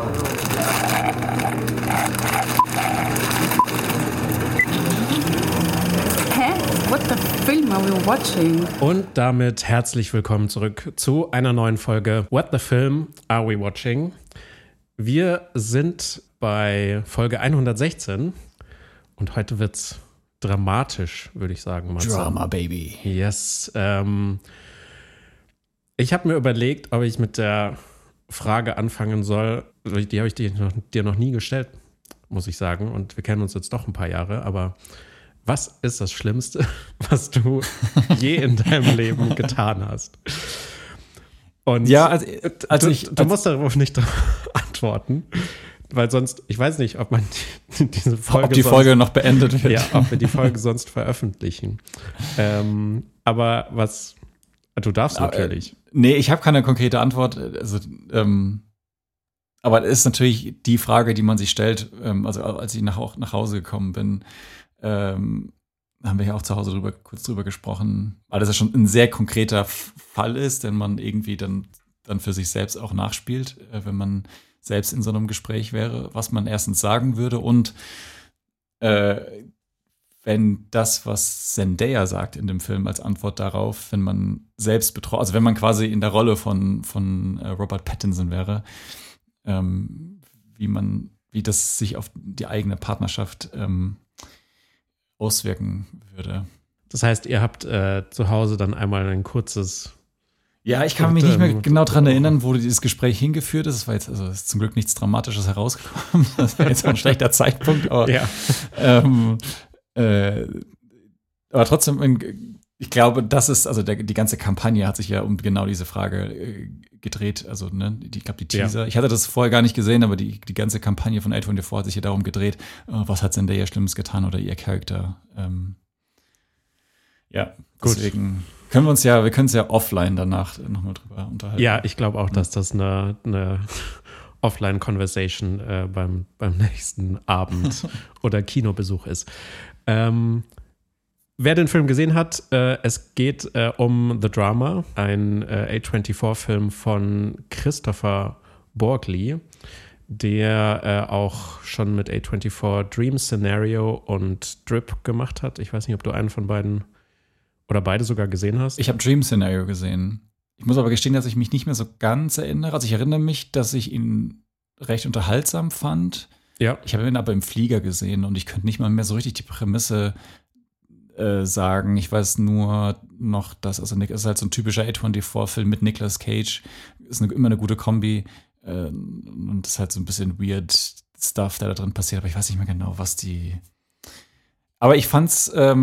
What the film are we watching? Und damit herzlich willkommen zurück zu einer neuen Folge What the Film Are We Watching? Wir sind bei Folge 116 und heute wird's dramatisch, würde ich sagen. Matze. Drama, Baby. Yes. Ich habe mir überlegt, ob ich mit der Frage anfangen soll. Die habe ich dir noch nie gestellt, muss ich sagen. Und wir kennen uns jetzt doch ein paar Jahre, aber was ist das Schlimmste, was du je in deinem Leben getan hast? Und ja, du musst darauf nicht antworten, weil sonst, ich weiß nicht, ob man diese Folge ob die Folge noch beendet wird. Ja, ob wir die Folge sonst veröffentlichen. Aber was, du darfst natürlich. Nee, ich habe keine konkrete Antwort. Also, aber es ist natürlich die Frage, die man sich stellt. Also als ich nach Hause gekommen bin, haben wir ja auch zu Hause kurz drüber gesprochen, weil das ja schon ein sehr konkreter Fall ist, den man irgendwie dann für sich selbst auch nachspielt, wenn man selbst in so einem Gespräch wäre, was man erstens sagen würde und wenn das, was Zendaya sagt in dem Film als Antwort darauf, wenn man selbst betroffen, also wenn man quasi in der Rolle von Robert Pattinson wäre, wie das sich auf die eigene Partnerschaft auswirken würde. Das heißt, ihr habt zu Hause dann einmal ein kurzes. Ja, ich kann mich nicht mehr genau dran erinnern, wo dieses Gespräch hingeführt ist. Es war jetzt, also ist zum Glück nichts Dramatisches herausgekommen. Das war jetzt ein schlechter Zeitpunkt, aber, ja. Aber trotzdem, ich glaube, das ist, also die ganze Kampagne hat sich ja um genau diese Frage gedreht. Also, ne, ich glaube, die Teaser. Ja. Ich hatte das vorher gar nicht gesehen, aber die ganze Kampagne von A24 hat sich ja darum gedreht, was hat Zendaya Schlimmes getan oder ihr Charakter. Ja, gut. Deswegen können wir können uns ja offline danach nochmal drüber unterhalten. Ja, ich glaube auch, dass das eine Offline-Conversation beim nächsten Abend oder Kinobesuch ist. Wer den Film gesehen hat, es geht um The Drama, ein A24-Film von Christopher Borgli, der auch schon mit A24 Dream Scenario und Drip gemacht hat. Ich weiß nicht, ob du einen von beiden oder beide sogar gesehen hast. Ich habe Dream Scenario gesehen. Ich muss aber gestehen, dass ich mich nicht mehr so ganz erinnere. Also ich erinnere mich, dass ich ihn recht unterhaltsam fand. Ja. Ich habe ihn aber im Flieger gesehen und ich könnte nicht mal mehr so richtig die Prämisse sagen. Ich weiß nur noch, dass es ist halt so ein typischer A24-Film mit Nicolas Cage. Ist immer eine gute Kombi. Und das ist halt so ein bisschen weird Stuff, der da drin passiert. Aber ich weiß nicht mehr genau, was die. Aber ich fand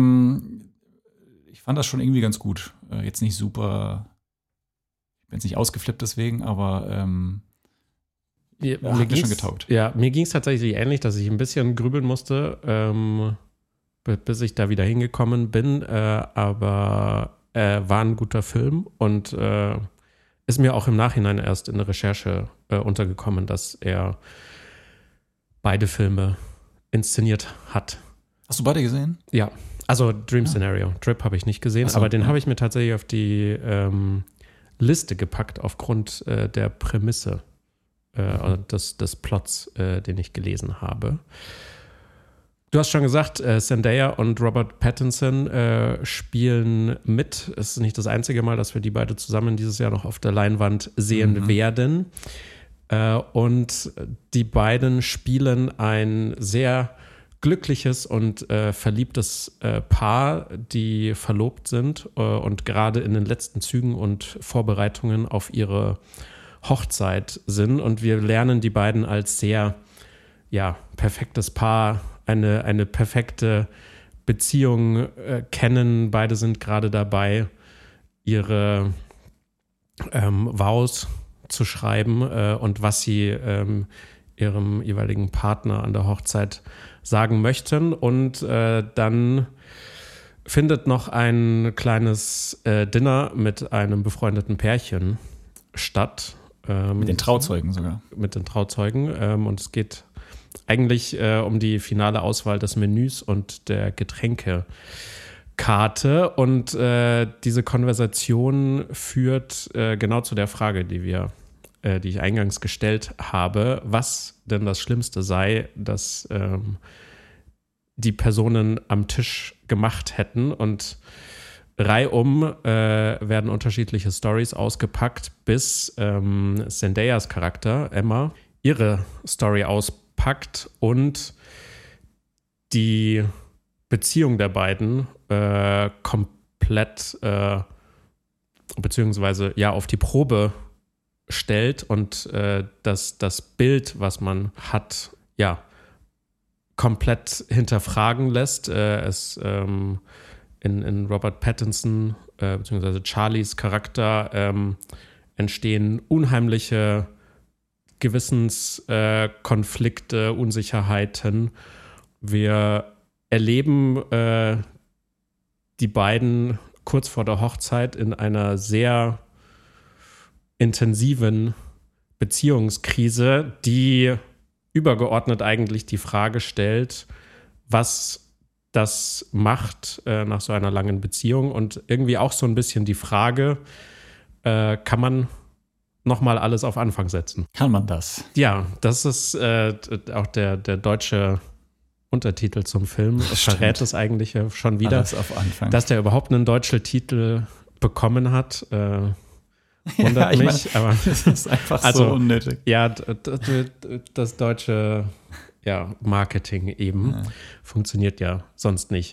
das schon irgendwie ganz gut. Jetzt nicht super. Ich bin jetzt nicht ausgeflippt deswegen, aber hat mir schon getaugt. Ja, mir ging es tatsächlich ähnlich, dass ich ein bisschen grübeln musste, bis ich da wieder hingekommen bin. Aber war ein guter Film und ist mir auch im Nachhinein erst in der Recherche untergekommen, dass er beide Filme inszeniert hat. Hast du beide gesehen? Ja, also Dream Scenario. Drip habe ich nicht gesehen, aber den habe ich mir tatsächlich auf die Liste gepackt aufgrund der Prämisse des Plots, den ich gelesen habe. Du hast schon gesagt, Zendaya und Robert Pattinson spielen mit. Es ist nicht das einzige Mal, dass wir die beide zusammen dieses Jahr noch auf der Leinwand sehen werden. Und die beiden spielen ein sehr glückliches und verliebtes Paar, die verlobt sind und gerade in den letzten Zügen und Vorbereitungen auf ihre Hochzeit sind. Und wir lernen die beiden als sehr, perfektes Paar, eine perfekte Beziehung kennen. Beide sind gerade dabei, ihre Vows zu schreiben und was sie ihrem jeweiligen Partner an der Hochzeit sagen möchten. Und dann findet noch ein kleines Dinner mit einem befreundeten Pärchen statt. Mit den Trauzeugen sogar. Mit den Trauzeugen. Und es geht eigentlich um die finale Auswahl des Menüs und der Getränkekarte. Und diese Konversation führt genau zu der Frage, die wir die ich eingangs gestellt habe, was denn das Schlimmste sei, dass die Personen am Tisch gemacht hätten. Und reihum werden unterschiedliche Storys ausgepackt, bis Zendayas Charakter, Emma, ihre Story auspackt und die Beziehung der beiden komplett beziehungsweise ja auf die Probe stellt und das Bild, was man hat, ja, komplett hinterfragen lässt. In Robert Pattinson beziehungsweise Charlies Charakter entstehen unheimliche Gewissenskonflikte, Unsicherheiten. Wir erleben die beiden kurz vor der Hochzeit in einer sehr intensiven Beziehungskrise, die übergeordnet eigentlich die Frage stellt, was das macht nach so einer langen Beziehung und irgendwie auch so ein bisschen die Frage, kann man nochmal alles auf Anfang setzen? Kann man das? Ja, das ist auch der deutsche Untertitel zum Film. Es verrät es eigentlich schon wieder, alles auf Anfang. Dass der überhaupt einen deutschen Titel bekommen hat. Wundert mich, aber das ist einfach so unnötig. Ja, das deutsche Marketing eben funktioniert ja sonst nicht.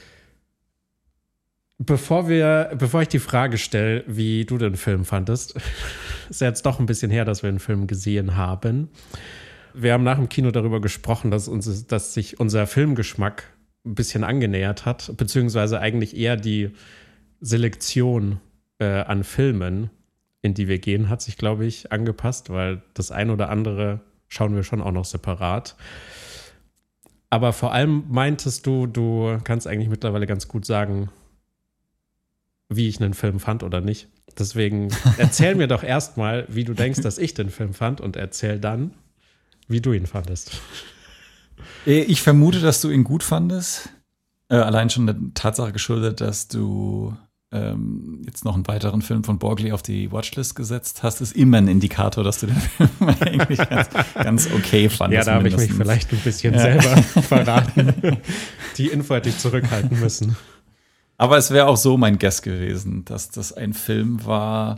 Bevor ich die Frage stelle, wie du den Film fandest, ist ja jetzt doch ein bisschen her, dass wir den Film gesehen haben. Wir haben nach dem Kino darüber gesprochen, dass sich unser Filmgeschmack ein bisschen angenähert hat, beziehungsweise eigentlich eher die Selektion an Filmen, in die wir gehen, hat sich, glaube ich, angepasst, weil das ein oder andere schauen wir schon auch noch separat. Aber vor allem meintest du kannst eigentlich mittlerweile ganz gut sagen, wie ich einen Film fand oder nicht. Deswegen erzähl mir doch erstmal, wie du denkst, dass ich den Film fand und erzähl dann, wie du ihn fandest. Ich vermute, dass du ihn gut fandest. Allein schon der Tatsache geschuldet, dass du jetzt noch einen weiteren Film von Borgley auf die Watchlist gesetzt hast, ist immer ein Indikator, dass du den Film eigentlich ganz okay fandest. Ja, da habe ich mich vielleicht ein bisschen selber verraten. Die Info hätte ich zurückhalten müssen. Aber es wäre auch so mein Guess gewesen, dass das ein Film war,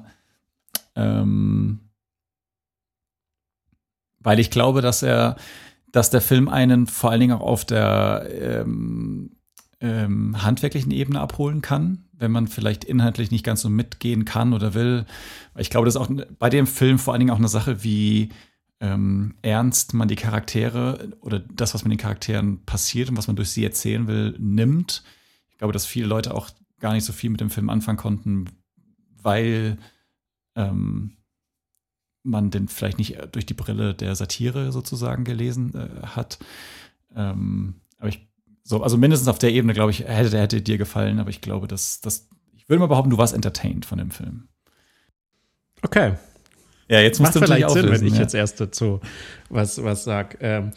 weil ich glaube, dass der Film einen vor allen Dingen auch auf der handwerklichen Ebene abholen kann, wenn man vielleicht inhaltlich nicht ganz so mitgehen kann oder will. Ich glaube, das ist auch bei dem Film vor allen Dingen auch eine Sache, wie ernst man die Charaktere oder das, was mit den Charakteren passiert und was man durch sie erzählen will, nimmt. Ich glaube, dass viele Leute auch gar nicht so viel mit dem Film anfangen konnten, weil man den vielleicht nicht durch die Brille der Satire sozusagen gelesen hat. Aber also mindestens auf der Ebene, glaube ich, hätte dir gefallen, aber ich glaube, ich würde mal behaupten, du warst entertained von dem Film. Okay. Ja, jetzt musst du natürlich vielleicht Sinn, auflösen, wenn ich jetzt erst dazu was sage.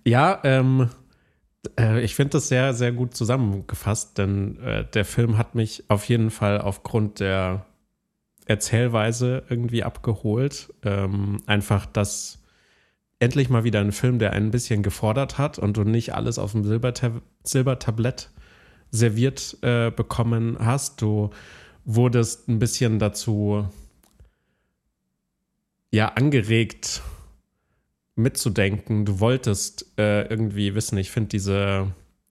Ich finde das sehr, sehr gut zusammengefasst, denn der Film hat mich auf jeden Fall aufgrund der Erzählweise irgendwie abgeholt. Einfach, dass endlich mal wieder ein Film, der ein bisschen gefordert hat und du nicht alles auf dem Silbertablett serviert bekommen hast. Du wurdest ein bisschen dazu angeregt, mitzudenken. Du wolltest irgendwie wissen, ich finde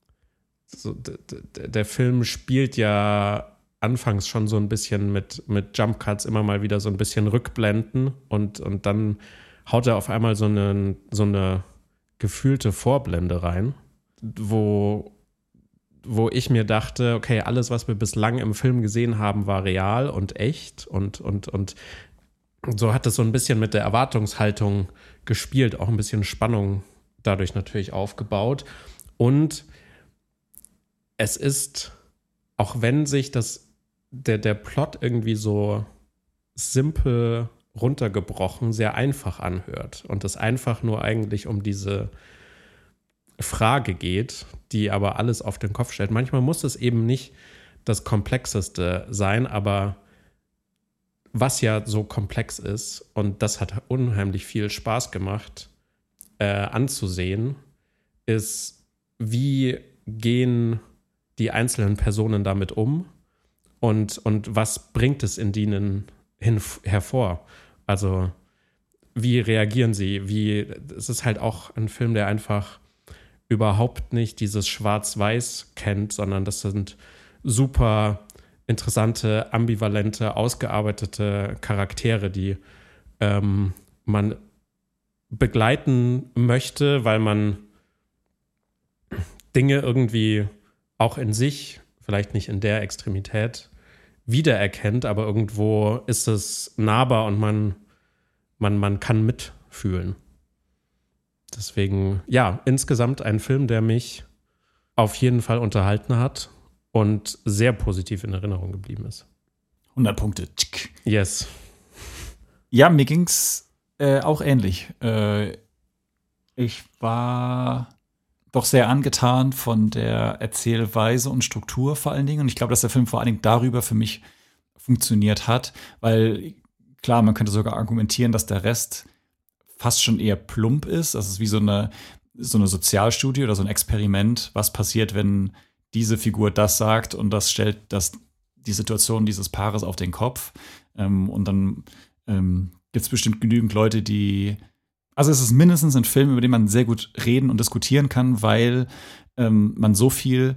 der Film spielt ja anfangs schon so ein bisschen mit Jump Cuts immer mal wieder so ein bisschen Rückblenden und dann haut er auf einmal so eine gefühlte Vorblende rein, wo ich mir dachte, okay, alles, was wir bislang im Film gesehen haben, war real und echt und so hat es so ein bisschen mit der Erwartungshaltung gespielt, auch ein bisschen Spannung dadurch natürlich aufgebaut. Und es ist, auch wenn sich der Plot irgendwie so simpel runtergebrochen sehr einfach anhört und es einfach nur eigentlich um diese Frage geht, die aber alles auf den Kopf stellt. Manchmal muss es eben nicht das Komplexeste sein, aber was ja so komplex ist, und das hat unheimlich viel Spaß gemacht anzusehen, ist, wie gehen die einzelnen Personen damit um und was bringt es in denen hervor? Also wie reagieren sie? Es ist halt auch ein Film, der einfach überhaupt nicht dieses Schwarz-Weiß kennt, sondern das sind super interessante, ambivalente, ausgearbeitete Charaktere, die man begleiten möchte, weil man Dinge irgendwie auch in sich, vielleicht nicht in der Extremität, wiedererkennt, aber irgendwo ist es nahbar und man kann mitfühlen. Deswegen, ja, insgesamt ein Film, der mich auf jeden Fall unterhalten hat und sehr positiv in Erinnerung geblieben ist. 100 Punkte. Yes. Ja, mir ging's auch ähnlich. Ich war doch sehr angetan von der Erzählweise und Struktur vor allen Dingen. Und ich glaube, dass der Film vor allen Dingen darüber für mich funktioniert hat, weil klar, man könnte sogar argumentieren, dass der Rest fast schon eher plump ist. Das ist wie so eine Sozialstudie oder so ein Experiment. Was passiert, wenn diese Figur das sagt und das stellt die Situation dieses Paares auf den Kopf. Und dann gibt es bestimmt genügend Leute, also es ist mindestens ein Film, über den man sehr gut reden und diskutieren kann, weil man so viel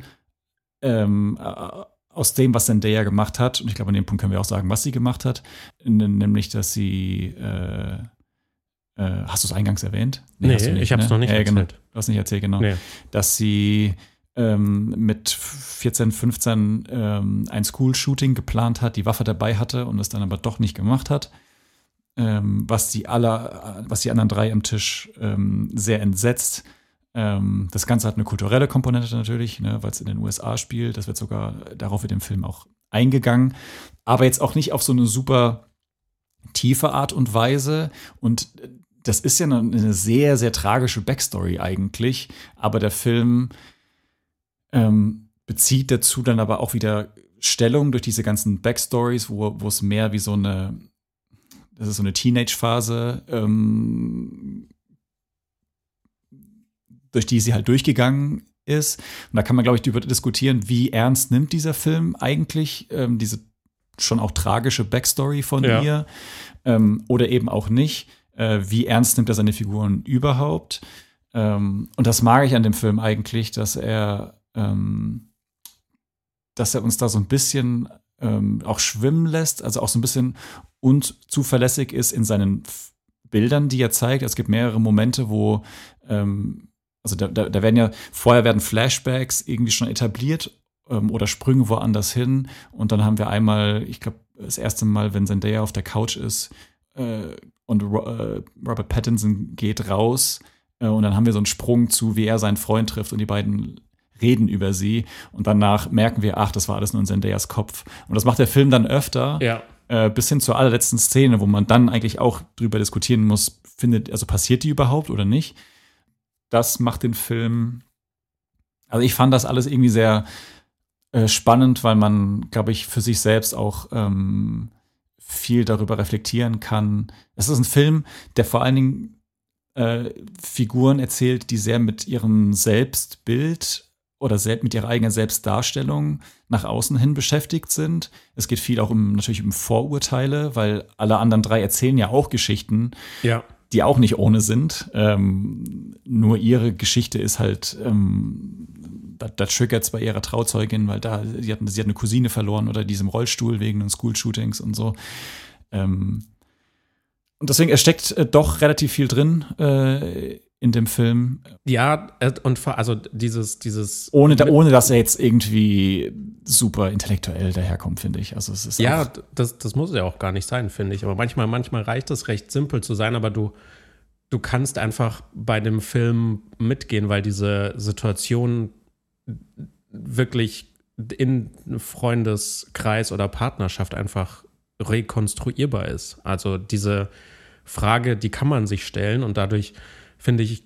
aus dem, was Zendaya gemacht hat, und ich glaube, an dem Punkt können wir auch sagen, was sie gemacht hat, nämlich, dass sie hast du es eingangs erwähnt? Nee, ich habe es noch nicht erzählt. Genau. Du hast nicht erzählt, genau. Nee. Dass sie mit 14, 15 ein School-Shooting geplant hat, die Waffe dabei hatte und es dann aber doch nicht gemacht hat. Was die anderen drei am Tisch sehr entsetzt. Das Ganze hat eine kulturelle Komponente natürlich, ne, weil es in den USA spielt. Darauf wird im Film auch eingegangen. Aber jetzt auch nicht auf so eine super tiefe Art und Weise. Und das ist ja eine sehr, sehr tragische Backstory eigentlich. Aber der Film bezieht dazu dann aber auch wieder Stellung durch diese ganzen Backstories, wo es mehr wie das ist so eine Teenage-Phase, durch die sie halt durchgegangen ist. Und da kann man, glaube ich, darüber diskutieren, wie ernst nimmt dieser Film eigentlich diese schon auch tragische Backstory von ihr oder eben auch nicht. Wie ernst nimmt er seine Figuren überhaupt? Und das mag ich an dem Film eigentlich, dass er uns da so ein bisschen auch schwimmen lässt, also auch so ein bisschen unzuverlässig ist in seinen Bildern, die er zeigt. Es gibt mehrere Momente, wo also da werden Flashbacks irgendwie schon etabliert oder Sprünge woanders hin. Und dann haben wir einmal, ich glaube, das erste Mal, wenn Zendaya auf der Couch ist und Robert Pattinson geht raus und dann haben wir so einen Sprung zu, wie er seinen Freund trifft und die beiden reden über sie und danach merken wir, ach, das war alles nur in Zendayas Kopf. Und das macht der Film dann öfter, bis hin zur allerletzten Szene, wo man dann eigentlich auch drüber diskutieren muss, passiert die überhaupt oder nicht? Das macht den Film, also ich fand das alles irgendwie sehr spannend, weil man, glaube ich, für sich selbst auch viel darüber reflektieren kann. Es ist ein Film, der vor allen Dingen Figuren erzählt, die sehr mit ihrem Selbstbild oder mit ihrer eigenen Selbstdarstellung nach außen hin beschäftigt sind. Es geht viel auch natürlich um Vorurteile, weil alle anderen drei erzählen ja auch Geschichten, die auch nicht ohne sind. Nur ihre Geschichte ist halt, da triggert es bei ihrer Trauzeugin, weil sie hat eine Cousine verloren oder diesem Rollstuhl wegen den School-Shootings und so. Und deswegen, es steckt doch relativ viel drin in dem Film. Ja, und also dieses ohne dass er jetzt irgendwie super intellektuell daherkommt, finde ich. Also es ist das muss ja auch gar nicht sein, finde ich. Aber manchmal reicht es recht simpel zu sein, aber du kannst einfach bei dem Film mitgehen, weil diese Situation wirklich in Freundeskreis oder Partnerschaft einfach rekonstruierbar ist. Also diese Frage, die kann man sich stellen und dadurch, finde ich,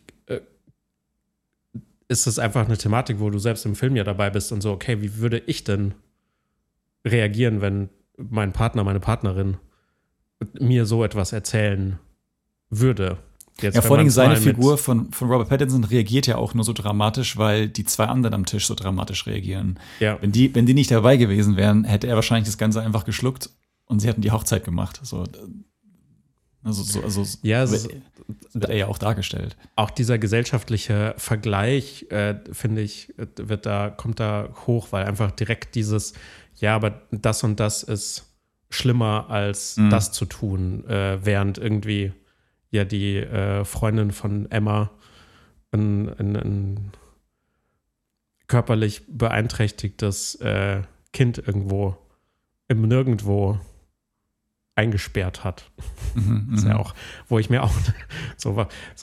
ist es einfach eine Thematik, wo du selbst im Film ja dabei bist und so, okay, wie würde ich denn reagieren, wenn mein Partner, meine Partnerin mir so etwas erzählen würde. Jetzt, ja, vor allem seine Figur von Robert Pattinson reagiert ja auch nur so dramatisch, weil die zwei anderen am Tisch so dramatisch reagieren. Ja. Wenn die nicht dabei gewesen wären, hätte er wahrscheinlich das Ganze einfach geschluckt und sie hätten die Hochzeit gemacht. Wird er ja auch dargestellt. Auch dieser gesellschaftliche Vergleich, finde ich, kommt da hoch, weil einfach direkt dieses, ja, aber das und das ist schlimmer als das zu tun, während irgendwie ja die Freundin von Emma ein körperlich beeinträchtigtes Kind irgendwo im Nirgendwo eingesperrt hat. Das ist ja auch, wo ich mir auch so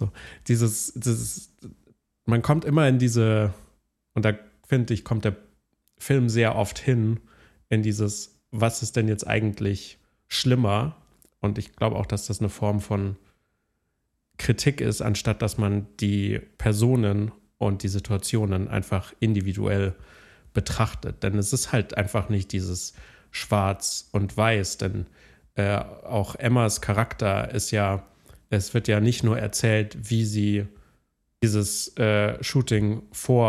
dieses, man kommt immer in diese, und da finde ich, kommt der Film sehr oft hin, in dieses, was ist denn jetzt eigentlich schlimmer? Und ich glaube auch, dass das eine Form von Kritik ist, anstatt dass man die Personen und die Situationen einfach individuell betrachtet. Denn es ist halt einfach nicht dieses Schwarz und Weiß, denn auch Emmas Charakter ist ja, es wird ja nicht nur erzählt, wie sie dieses Shooting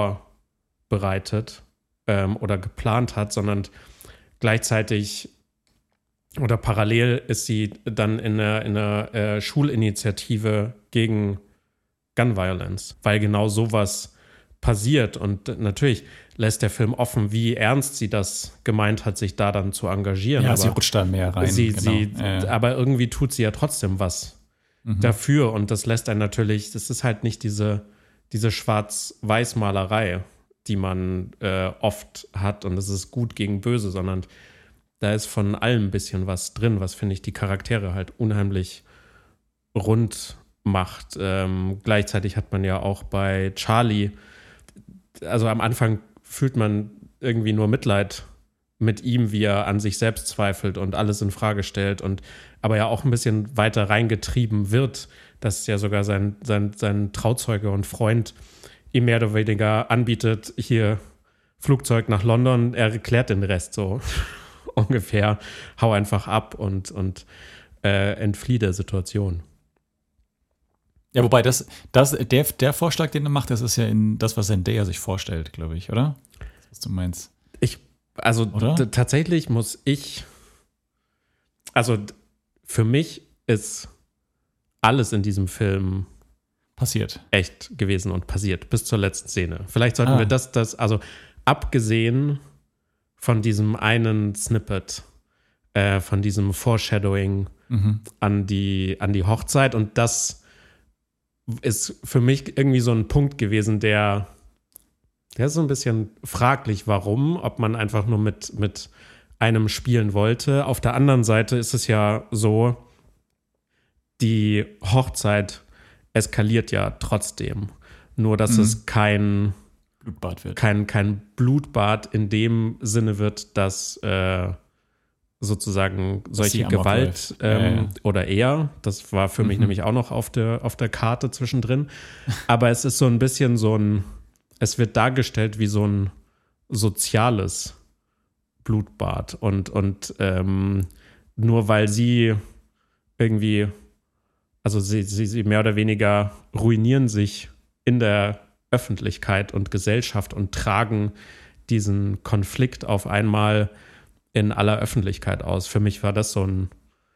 vorbereitet oder geplant hat, sondern gleichzeitig oder parallel ist sie dann in einer Schulinitiative gegen Gun Violence, weil genau sowas passiert. Und natürlich lässt der Film offen, wie ernst sie das gemeint hat, sich da dann zu engagieren. Ja, aber sie rutscht da mehr rein. Aber irgendwie tut sie ja trotzdem was dafür. Und das lässt einen natürlich, das ist halt nicht diese Schwarz-Weiß-Malerei, die man oft hat. Und das ist gut gegen böse, sondern da ist von allem ein bisschen was drin, was, finde ich, die Charaktere halt unheimlich rund macht. Gleichzeitig hat man ja auch bei Charlie, also am Anfang fühlt man irgendwie nur Mitleid mit ihm, wie er an sich selbst zweifelt und alles in Frage stellt und aber ja auch ein bisschen weiter reingetrieben wird, dass ja sogar sein Trauzeuge und Freund ihm mehr oder weniger anbietet, hier Flugzeug nach London, er erklärt den Rest so ungefähr, hau einfach ab und entflieh der Situation. Ja, wobei der Vorschlag, den er macht, das ist ja in das, was Zendaya sich vorstellt, glaube ich, oder? Was du meinst. Tatsächlich für mich ist alles in diesem Film passiert. Echt gewesen und passiert, bis zur letzten Szene. Vielleicht sollten wir also abgesehen von diesem einen Snippet, von diesem Foreshadowing an die Hochzeit, und das ist für mich irgendwie so ein Punkt gewesen, der ist so ein bisschen fraglich, warum, ob man einfach nur mit einem spielen wollte. Auf der anderen Seite ist es ja so, die Hochzeit eskaliert ja trotzdem. Nur, dass es kein Blutbad wird. Kein Blutbad in dem Sinne wird, dass sozusagen solche Gewalt oder eher, das war für mich nämlich auch noch auf der Karte zwischendrin, aber es ist so ein bisschen es wird dargestellt wie so ein soziales Blutbad und nur weil sie irgendwie, also sie mehr oder weniger ruinieren sich in der Öffentlichkeit und Gesellschaft und tragen diesen Konflikt auf einmal in aller Öffentlichkeit aus. Für mich war das so ein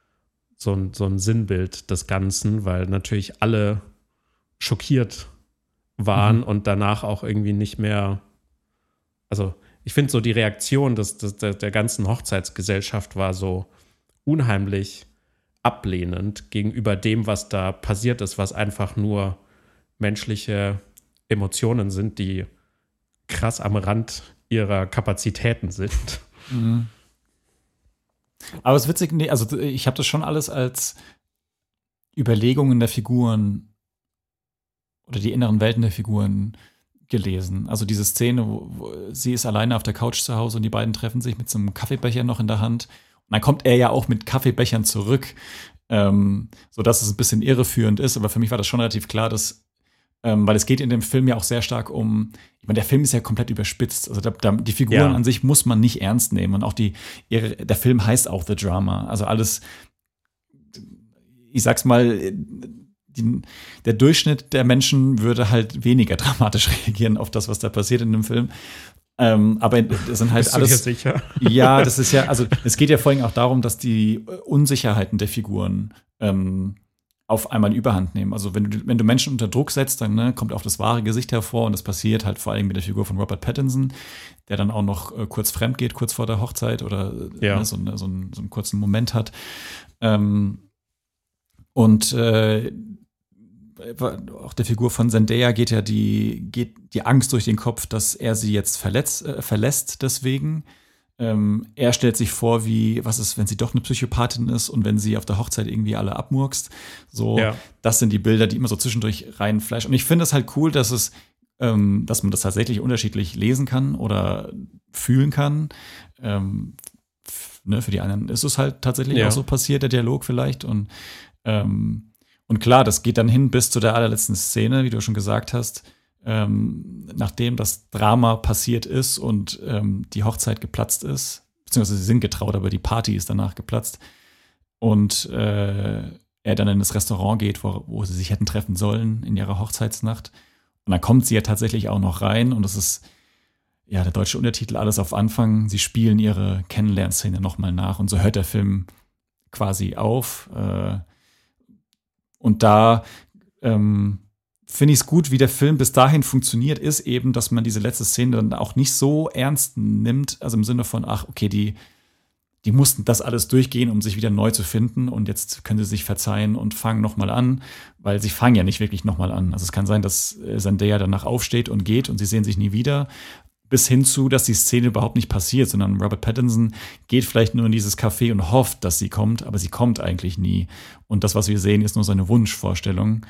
Sinnbild des Ganzen, weil natürlich alle schockiert waren und danach auch irgendwie nicht mehr, also ich finde so die Reaktion der ganzen Hochzeitsgesellschaft war so unheimlich ablehnend gegenüber dem, was da passiert ist, was einfach nur menschliche Emotionen sind, die krass am Rand ihrer Kapazitäten sind. Mhm. Aber es ist witzig, also ich habe das schon alles als Überlegungen der Figuren oder die inneren Welten der Figuren gelesen. Also diese Szene, wo sie ist alleine auf der Couch zu Hause und die beiden treffen sich mit so einem Kaffeebecher noch in der Hand. Und dann kommt er ja auch mit Kaffeebechern zurück, sodass es ein bisschen irreführend ist. Aber für mich war das schon relativ klar, dass weil es geht in dem Film ja auch sehr stark um, ich meine, der Film ist ja komplett überspitzt. Also die Figuren an sich muss man nicht ernst nehmen. Und auch der Film heißt auch The Drama. Also alles ich sag's mal, der Durchschnitt der Menschen würde halt weniger dramatisch reagieren auf das, was da passiert in dem Film. Aber das sind halt Bist alles. du dir sicher? Ja, das ist ja, also es geht ja vor allem auch darum, dass die Unsicherheiten der Figuren auf einmal Überhand nehmen. Also wenn du Menschen unter Druck setzt, dann kommt auch das wahre Gesicht hervor und das passiert halt vor allem mit der Figur von Robert Pattinson, der dann auch noch kurz fremd geht, kurz vor der Hochzeit oder so einen kurzen Moment hat. Und auch der Figur von Zendaya geht die Angst durch den Kopf, dass er sie jetzt verlässt deswegen. Er stellt sich vor, was ist, wenn sie doch eine Psychopathin ist und wenn sie auf der Hochzeit irgendwie alle abmurkst. So, Das sind die Bilder, die immer so zwischendurch reinflashen. Und ich finde es halt cool, dass man das tatsächlich unterschiedlich lesen kann oder fühlen kann. Für die anderen ist es halt tatsächlich auch so passiert, der Dialog vielleicht. Und klar, das geht dann hin bis zu der allerletzten Szene, wie du schon gesagt hast. Nachdem das Drama passiert ist und die Hochzeit geplatzt ist, beziehungsweise sie sind getraut, aber die Party ist danach geplatzt und er dann in das Restaurant geht, wo sie sich hätten treffen sollen in ihrer Hochzeitsnacht. Und dann kommt sie ja tatsächlich auch noch rein und das ist der deutsche Untertitel alles auf Anfang. Sie spielen ihre Kennenlernszene nochmal nach und so hört der Film quasi auf. Und da finde ich es gut, wie der Film bis dahin funktioniert, ist eben, dass man diese letzte Szene dann auch nicht so ernst nimmt, also im Sinne von, die mussten das alles durchgehen, um sich wieder neu zu finden und jetzt können sie sich verzeihen und fangen nochmal an, weil sie fangen ja nicht wirklich nochmal an. Also es kann sein, dass Zendaya danach aufsteht und geht und sie sehen sich nie wieder, bis hin zu, dass die Szene überhaupt nicht passiert, sondern Robert Pattinson geht vielleicht nur in dieses Café und hofft, dass sie kommt, aber sie kommt eigentlich nie. Und das, was wir sehen, ist nur seine Wunschvorstellung.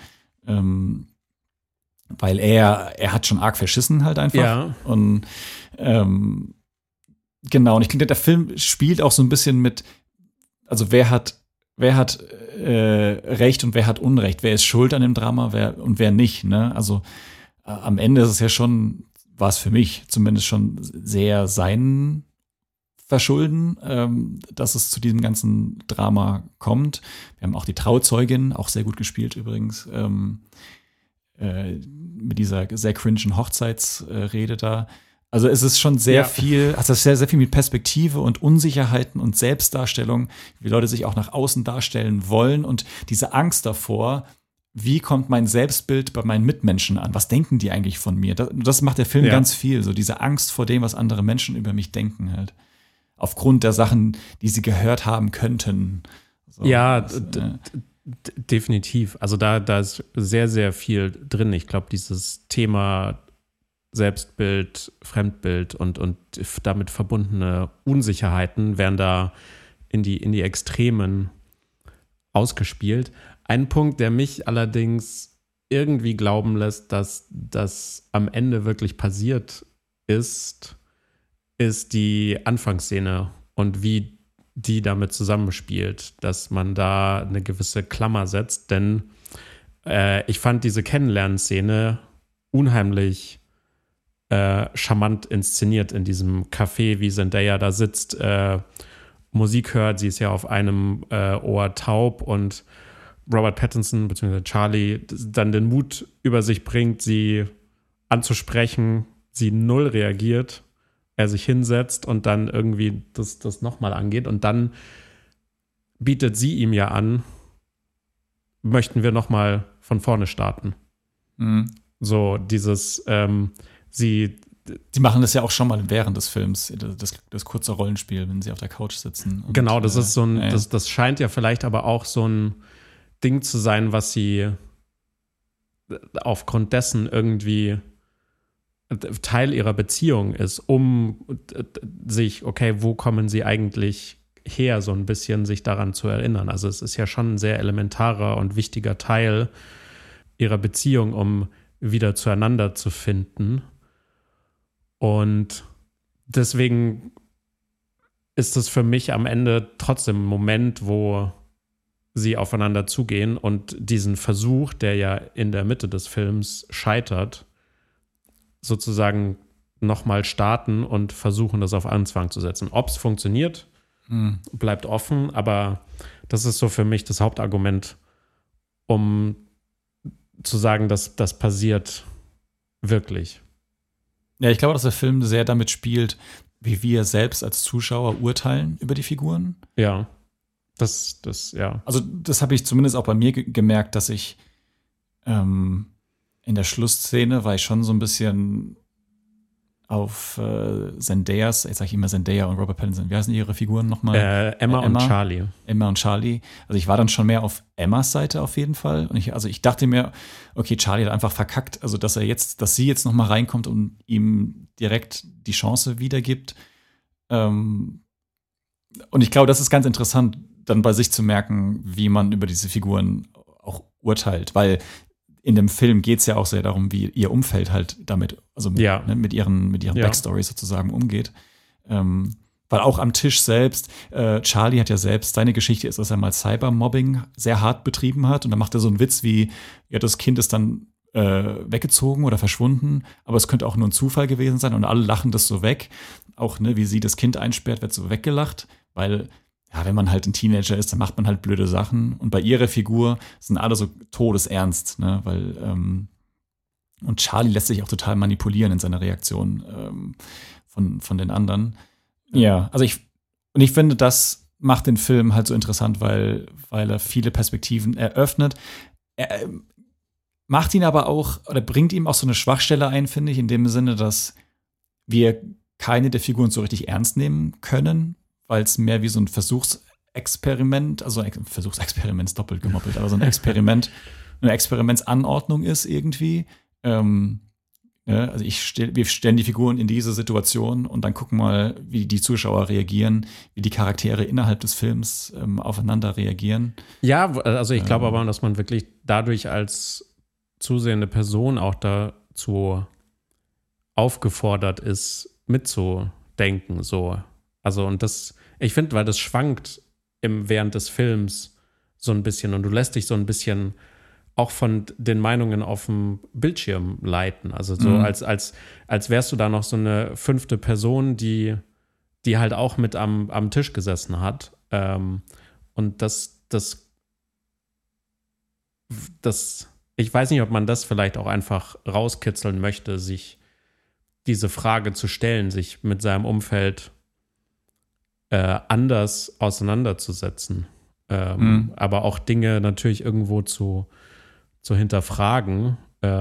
Weil er hat schon arg verschissen halt einfach. Ja. Und genau, und ich denke, der Film spielt auch so ein bisschen mit, also wer hat Recht und wer hat Unrecht, wer ist schuld an dem Drama, und wer nicht, ne? Also am Ende ist es ja schon, war es für mich zumindest schon sehr sein Verschulden, dass es zu diesem ganzen Drama kommt. Wir haben auch die Trauzeugin, auch sehr gut gespielt übrigens, mit dieser sehr cringen Hochzeitsrede da. Also es ist schon sehr viel, also sehr, sehr viel mit Perspektive und Unsicherheiten und Selbstdarstellung, wie Leute sich auch nach außen darstellen wollen und diese Angst davor, wie kommt mein Selbstbild bei meinen Mitmenschen an? Was denken die eigentlich von mir? Das macht der Film ganz viel, so diese Angst vor dem, was andere Menschen über mich denken halt. Aufgrund der Sachen, die sie gehört haben könnten. So, definitiv. Also da ist sehr, sehr viel drin. Ich glaube, dieses Thema Selbstbild, Fremdbild und damit verbundene Unsicherheiten werden da in die Extremen ausgespielt. Ein Punkt, der mich allerdings irgendwie glauben lässt, dass das am Ende wirklich passiert ist die Anfangsszene und wie die damit zusammenspielt, dass man da eine gewisse Klammer setzt, denn ich fand diese Kennenlernszene unheimlich charmant inszeniert in diesem Café, wie Zendaya da sitzt, Musik hört, sie ist ja auf einem Ohr taub und Robert Pattinson bzw. Charlie dann den Mut über sich bringt, sie anzusprechen, sie null reagiert, er sich hinsetzt und dann irgendwie das nochmal angeht und dann bietet sie ihm ja an, möchten wir nochmal von vorne starten. Mhm. So dieses Sie machen das ja auch schon mal während des Films, das kurze Rollenspiel, wenn sie auf der Couch sitzen. Und, genau, das ist so ein, das scheint ja vielleicht aber auch so ein Ding zu sein, was sie aufgrund dessen irgendwie Teil ihrer Beziehung ist, um sich, okay, wo kommen sie eigentlich her, so ein bisschen sich daran zu erinnern. Also es ist ja schon ein sehr elementarer und wichtiger Teil ihrer Beziehung, um wieder zueinander zu finden. Und deswegen ist es für mich am Ende trotzdem ein Moment, wo sie aufeinander zugehen und diesen Versuch, der ja in der Mitte des Films scheitert, sozusagen nochmal starten und versuchen, das auf Anfang zu setzen. Ob es funktioniert, bleibt offen, aber das ist so für mich das Hauptargument, um zu sagen, dass das passiert wirklich. Ja, ich glaube, dass der Film sehr damit spielt, wie wir selbst als Zuschauer urteilen über die Figuren. Ja, ja. Also das habe ich zumindest auch bei mir gemerkt, dass ich in der Schlussszene war ich schon so ein bisschen auf Zendayas, jetzt sage ich immer Zendaya und Robert Pattinson, wie heißen ihre Figuren nochmal? Emma und Charlie. Emma und Charlie. Also ich war dann schon mehr auf Emmas Seite auf jeden Fall. Und ich dachte mir, okay, Charlie hat einfach verkackt, also dass sie jetzt nochmal reinkommt und ihm direkt die Chance wiedergibt. Und ich glaube, das ist ganz interessant, dann bei sich zu merken, wie man über diese Figuren auch urteilt, weil in dem Film geht es ja auch sehr darum, wie ihr Umfeld halt damit, also mit ihren Backstories sozusagen umgeht. Weil auch am Tisch selbst, Charlie hat ja selbst, seine Geschichte ist, dass er mal Cybermobbing sehr hart betrieben hat. Und dann macht er so einen Witz wie, ja, das Kind ist dann weggezogen oder verschwunden, aber es könnte auch nur ein Zufall gewesen sein und alle lachen das so weg. Auch, ne, wie sie das Kind einsperrt, wird so weggelacht, weil ja, wenn man halt ein Teenager ist, dann macht man halt blöde Sachen. Und bei ihrer Figur sind alle so todesernst, ne? Weil und Charlie lässt sich auch total manipulieren in seiner Reaktion von den anderen. Ja, also ich finde, das macht den Film halt so interessant, weil er viele Perspektiven eröffnet. Er macht ihn aber auch, oder bringt ihm auch so eine Schwachstelle ein, finde ich, in dem Sinne, dass wir keine der Figuren so richtig ernst nehmen können, weil es mehr wie so ein Versuchsexperiment, also Versuchsexperiment ist doppelt gemoppelt, aber so ein Experiment, eine Experimentsanordnung ist irgendwie. Also wir stellen die Figuren in diese Situation und dann gucken mal, wie die Zuschauer reagieren, wie die Charaktere innerhalb des Films aufeinander reagieren. Ja, also ich glaube aber, dass man wirklich dadurch als zusehende Person auch dazu aufgefordert ist, mitzudenken, so. Also und das, ich finde, weil das schwankt während des Films so ein bisschen und du lässt dich so ein bisschen auch von den Meinungen auf dem Bildschirm leiten. Also so als wärst du da noch so eine 5. Person, die halt auch mit am Tisch gesessen hat. Und das, ich weiß nicht, ob man das vielleicht auch einfach rauskitzeln möchte, sich diese Frage zu stellen, sich mit seinem Umfeld anders auseinanderzusetzen. Aber auch Dinge natürlich irgendwo zu hinterfragen.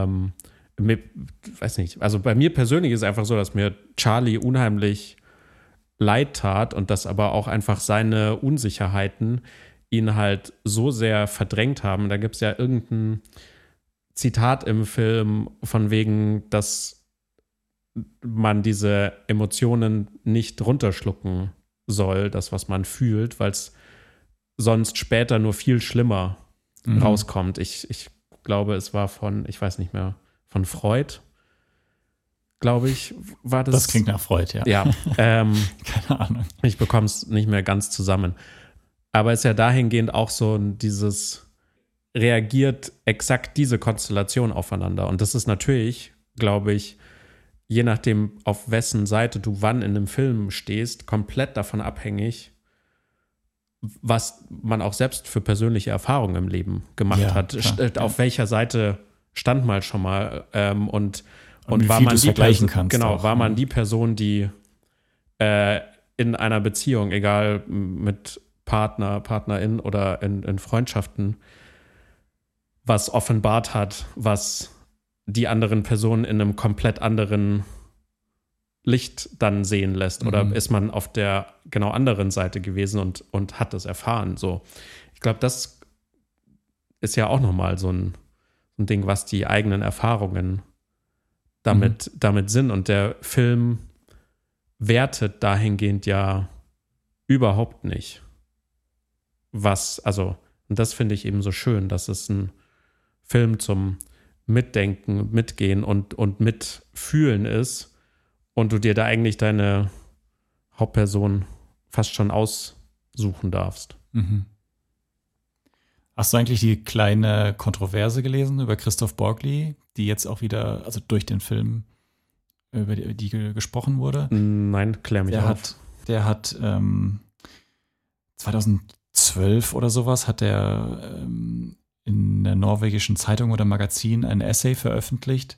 Weiß nicht, also bei mir persönlich ist es einfach so, dass mir Charlie unheimlich leid tat und dass aber auch einfach seine Unsicherheiten ihn halt so sehr verdrängt haben. Da gibt es ja irgendein Zitat im Film von wegen, dass man diese Emotionen nicht runterschlucken soll, das, was man fühlt, weil es sonst später nur viel schlimmer rauskommt. Ich glaube, es war ich weiß nicht mehr, von Freud, glaube ich, war das. Das klingt nach Freud, ja. Ja. Keine Ahnung. Ich bekomme es nicht mehr ganz zusammen. Aber es ist ja dahingehend auch so dieses reagiert exakt diese Konstellation aufeinander. Und das ist natürlich, glaube ich, je nachdem, auf wessen Seite du wann in einem Film stehst, komplett davon abhängig, was man auch selbst für persönliche Erfahrungen im Leben gemacht hat. Klar, auf welcher Seite stand man schon mal und war man die Person, genau, war man die Person, die in einer Beziehung, egal mit Partner, Partnerin oder in Freundschaften, was offenbart hat, was die anderen Personen in einem komplett anderen Licht dann sehen lässt, oder ist man auf der genau anderen Seite gewesen und hat das erfahren, so. Ich glaube, das ist ja auch nochmal so ein Ding, was die eigenen Erfahrungen damit sind, und der Film wertet dahingehend ja überhaupt nicht. Und das finde ich eben so schön, dass es ein Film zum Mitdenken, Mitgehen und Mitfühlen ist, und du dir da eigentlich deine Hauptperson fast schon aussuchen darfst. Hast du eigentlich die kleine Kontroverse gelesen über Christoph Borgli, die jetzt auch wieder, also durch den Film, über die gesprochen wurde? Nein, klär mich auf. Der hat 2012 oder sowas hat er in in einer norwegischen Zeitung oder Magazin ein Essay veröffentlicht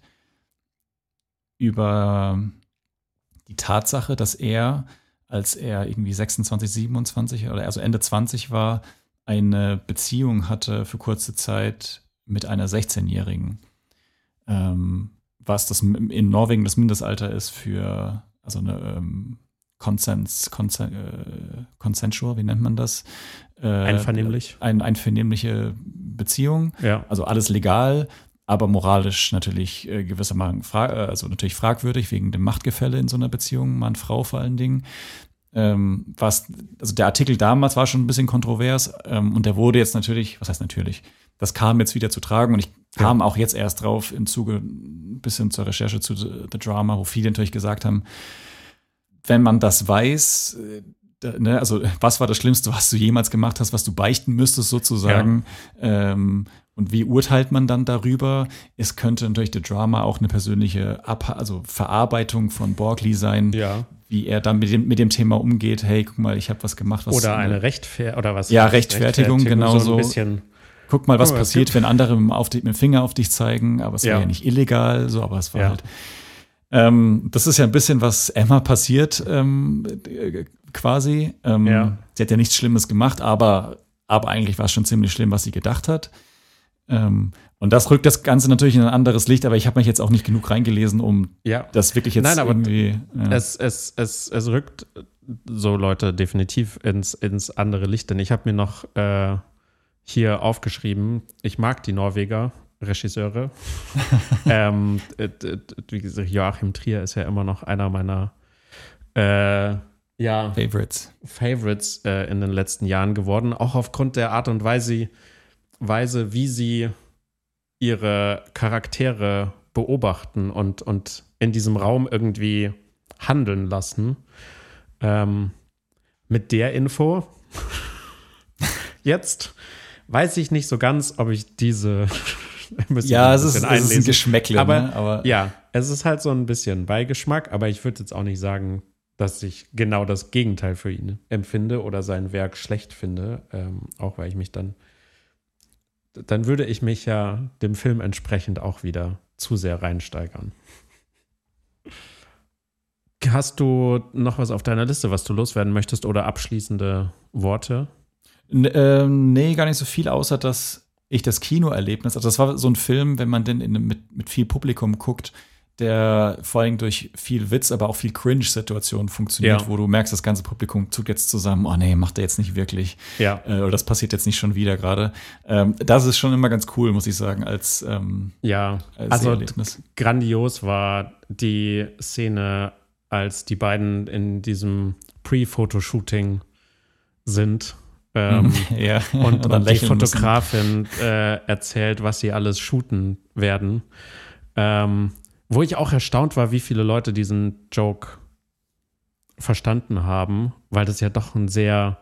über die Tatsache, dass er, als er irgendwie 26, 27 oder also Ende 20 war, eine Beziehung hatte für kurze Zeit mit einer 16-Jährigen. Was das in Norwegen das Mindestalter ist für also eine consensual, wie nennt man das? Einvernehmlich. Einvernehmliche Beziehung. Ja. Also alles legal, aber moralisch natürlich gewissermaßen also natürlich fragwürdig wegen dem Machtgefälle in so einer Beziehung, Mann-Frau vor allen Dingen. Also der Artikel damals war schon ein bisschen kontrovers und der wurde jetzt natürlich, was heißt natürlich, das kam jetzt wieder zu tragen und ich kam auch jetzt erst drauf im Zuge ein bisschen zur Recherche zu The Drama, wo viele natürlich gesagt haben, wenn man das weiß, also was war das Schlimmste, was du jemals gemacht hast, was du beichten müsstest sozusagen, und wie urteilt man dann darüber? Es könnte natürlich The Drama auch eine persönliche Verarbeitung von Borgli sein, wie er dann mit dem Thema umgeht. Hey, guck mal, ich habe was gemacht. Was oder eine Rechtfertigung, genau so. Ein bisschen. Guck mal, was passiert, wenn andere mit dem Finger auf dich zeigen. Aber es war ja nicht illegal, so, aber es war halt. Das ist ja ein bisschen, was Emma passiert, quasi. Sie hat ja nichts Schlimmes gemacht, aber eigentlich war es schon ziemlich schlimm, was sie gedacht hat. Und das rückt das Ganze natürlich in ein anderes Licht, aber ich habe mich jetzt auch nicht genug reingelesen, um das wirklich jetzt irgendwie. Es rückt so Leute definitiv ins andere Licht, denn ich habe mir noch hier aufgeschrieben, ich mag die Norweger Regisseure. Wie gesagt, Joachim Trier ist ja immer noch einer meiner Favorites in den letzten Jahren geworden, auch aufgrund der Art und Weise, wie sie ihre Charaktere beobachten und in diesem Raum irgendwie handeln lassen. Mit der Info jetzt weiß ich nicht so ganz, ob ich diese es ist ein Geschmäckle. Aber ja, es ist halt so ein bisschen Beigeschmack, aber ich würde jetzt auch nicht sagen, dass ich genau das Gegenteil für ihn empfinde oder sein Werk schlecht finde, auch weil ich mich dann würde ich mich ja dem Film entsprechend auch wieder zu sehr reinsteigern. Hast du noch was auf deiner Liste, was du loswerden möchtest oder abschließende Worte? Nee, gar nicht so viel, außer dass ich das Kinoerlebnis, also das war so ein Film, wenn man den mit viel Publikum guckt, der vor allem durch viel Witz, aber auch viel Cringe-Situationen funktioniert, wo du merkst, das ganze Publikum zuckt jetzt zusammen, oh nee, macht er jetzt nicht wirklich. Oder das passiert jetzt nicht schon wieder gerade. Das ist schon immer ganz cool, muss ich sagen, als Erlebnis. Grandios war die Szene, als die beiden in diesem Pre-Fotoshooting sind. Und die Fotografin erzählt, was sie alles shooten werden. Wo ich auch erstaunt war, wie viele Leute diesen Joke verstanden haben, weil das ja doch ein sehr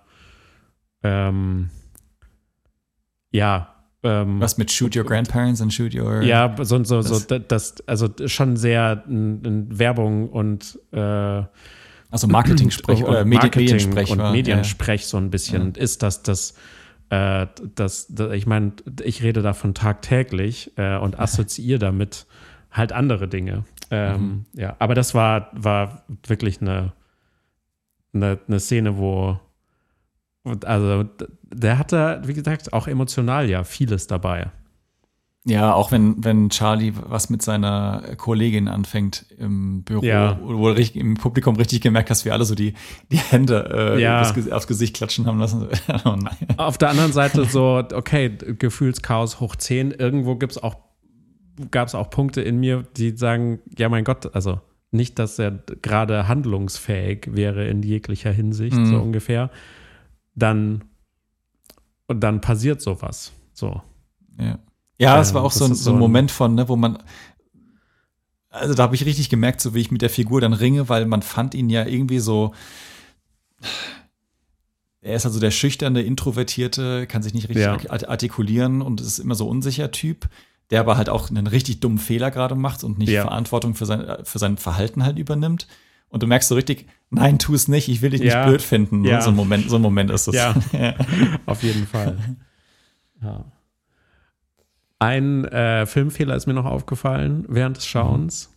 was mit Shoot Your Grandparents and Shoot Your... Ja, also schon sehr Werbung und also Marketing-Sprech oder Mediensprech. Und Mediensprech so ein bisschen ist das ich meine, ich rede davon tagtäglich und assoziiere damit halt andere Dinge. Aber das war wirklich eine Szene, wo also der hatte, wie gesagt, auch emotional ja vieles dabei. Ja, auch wenn Charlie was mit seiner Kollegin anfängt im Büro, wo du im Publikum richtig gemerkt hast, wie alle so die Hände aufs Gesicht klatschen haben lassen. Oh nein. Auf der anderen Seite so, okay, Gefühlschaos hoch 10. Irgendwo gab es auch Punkte in mir, die sagen, ja mein Gott, also nicht, dass er gerade handlungsfähig wäre in jeglicher Hinsicht, so ungefähr. Dann passiert sowas. So. Ja. Ja, es war auch so ein Moment von, wo man, also da habe ich richtig gemerkt, so wie ich mit der Figur dann ringe, weil man fand ihn ja irgendwie so, er ist also der schüchterne, introvertierte, kann sich nicht richtig artikulieren und ist immer so unsicher Typ, der aber halt auch einen richtig dummen Fehler gerade macht und nicht Verantwortung für sein Verhalten halt übernimmt. Und du merkst so richtig, nein, tu es nicht, ich will dich nicht blöd finden. Ja. So ein Moment ist das. Ja, auf jeden Fall. Ja. Ein Filmfehler ist mir noch aufgefallen während des Schauens.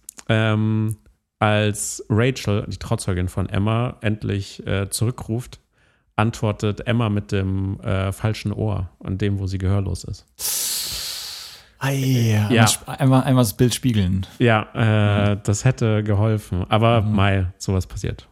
Als Rachel, die Trauzeugin von Emma, endlich zurückruft, antwortet Emma mit dem falschen Ohr, an dem, wo sie gehörlos ist. Ja. Einmal das Bild spiegeln. Ja, das hätte geholfen. Aber sowas passiert.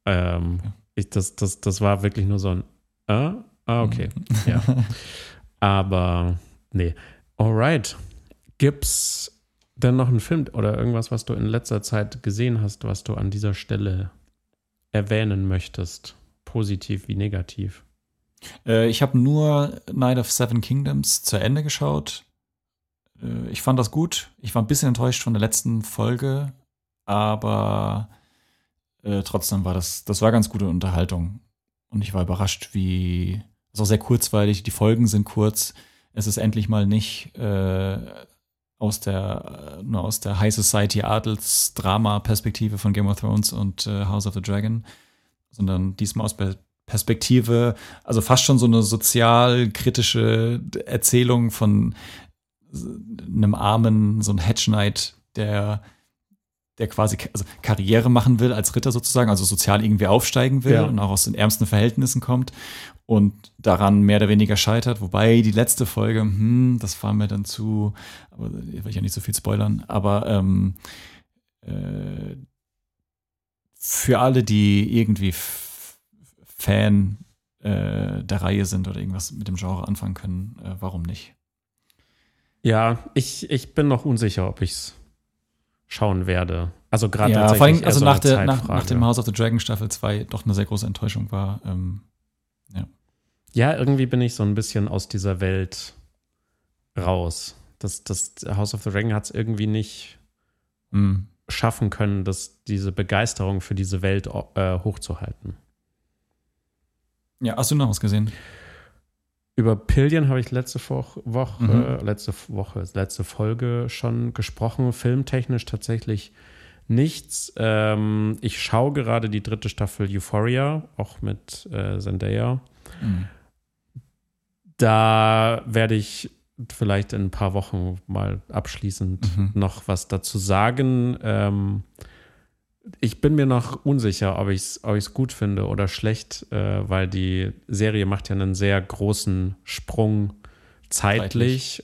Das war wirklich nur so ein okay. Ja. Aber nee. Alright. Gibt's denn noch einen Film oder irgendwas, was du in letzter Zeit gesehen hast, was du an dieser Stelle erwähnen möchtest? Positiv wie negativ? Ich habe nur Night of Seven Kingdoms zu Ende geschaut. Ich fand das gut. Ich war ein bisschen enttäuscht von der letzten Folge, aber trotzdem war das war ganz gute Unterhaltung. Und ich war überrascht, es ist auch sehr kurzweilig, die Folgen sind kurz. Es ist endlich mal nicht nur aus der High Society Adels-Drama-Perspektive von Game of Thrones und House of the Dragon, sondern diesmal aus Perspektive, also fast schon so eine sozialkritische Erzählung von einem Armen, so ein Hedge Knight, der quasi Karriere machen will als Ritter sozusagen, also sozial irgendwie aufsteigen will und auch aus den ärmsten Verhältnissen kommt und daran mehr oder weniger scheitert. Wobei die letzte Folge, das war mir dann aber will ich ja nicht so viel spoilern, aber für alle, die irgendwie Fan der Reihe sind oder irgendwas mit dem Genre anfangen können, warum nicht? Ja, ich bin noch unsicher, ob ich es schauen werde. Also gerade tatsächlich. Vor allem, nach dem House of the Dragon Staffel 2 doch eine sehr große Enttäuschung war. Ja, irgendwie bin ich so ein bisschen aus dieser Welt raus. Das House of the Dragon hat es irgendwie nicht schaffen können, diese Begeisterung für diese Welt hochzuhalten. Ja, hast du noch was gesehen? Über Pillion habe ich letzte Folge schon gesprochen. Filmtechnisch tatsächlich nichts. Ich schaue gerade die 3. Staffel Euphoria, auch mit Zendaya. Da werde ich vielleicht in ein paar Wochen mal abschließend noch was dazu sagen. Ich bin mir noch unsicher, ob ich es gut finde oder schlecht, weil die Serie macht ja einen sehr großen Sprung zeitlich.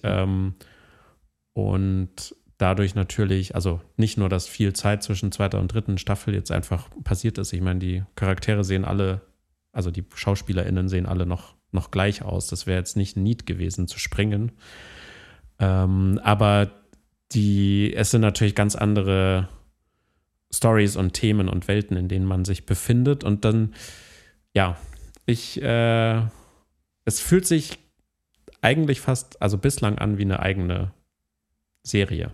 Und dadurch natürlich, also nicht nur, dass viel Zeit zwischen 2. und 3. Staffel jetzt einfach passiert ist. Ich meine, die Charaktere sehen alle, also die SchauspielerInnen sehen alle noch gleich aus. Das wäre jetzt nicht ein Need gewesen zu springen. Aber es sind natürlich ganz andere Stories und Themen und Welten, in denen man sich befindet. Und dann, es fühlt sich eigentlich fast, also bislang an wie eine eigene Serie.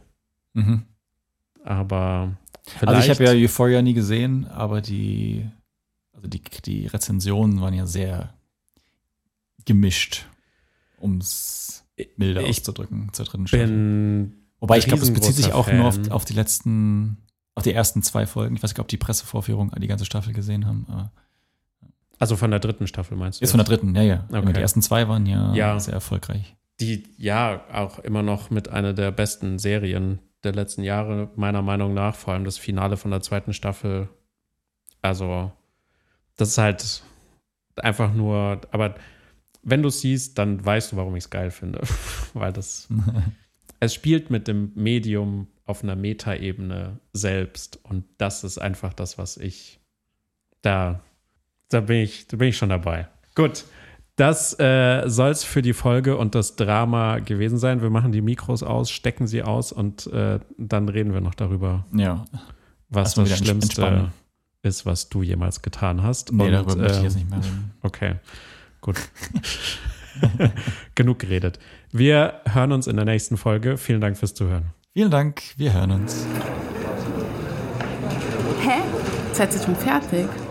Aber vielleicht. Also ich habe ja Euphoria nie gesehen, aber die Rezensionen waren ja sehr gemischt, um es milder auszudrücken, zur 3. Staffel. Wobei ich glaube, es bezieht sich auch nur auf die ersten 2 Folgen. Ich weiß nicht, ob die Pressevorführung die ganze Staffel gesehen haben. Aber also von der 3. Staffel meinst du? Ist von der 3., ja. Okay. Die ersten 2 waren ja sehr erfolgreich. Die auch immer noch mit einer der besten Serien der letzten Jahre, meiner Meinung nach. Vor allem das Finale von der 2. Staffel. Also, das ist halt einfach nur, aber wenn du es siehst, dann weißt du, warum ich es geil finde. Weil es spielt mit dem Medium auf einer Metaebene selbst. Und das ist einfach das, was da bin ich schon dabei. Gut, das soll es für die Folge und das Drama gewesen sein. Wir machen die Mikros aus, stecken sie aus und dann reden wir noch darüber, was das Schlimmste ist, was du jemals getan hast. Nee, darüber möchte ich jetzt nicht mehr reden. Okay, gut. Genug geredet. Wir hören uns in der nächsten Folge. Vielen Dank fürs Zuhören. Vielen Dank, wir hören uns. Hä? Seid ihr schon fertig?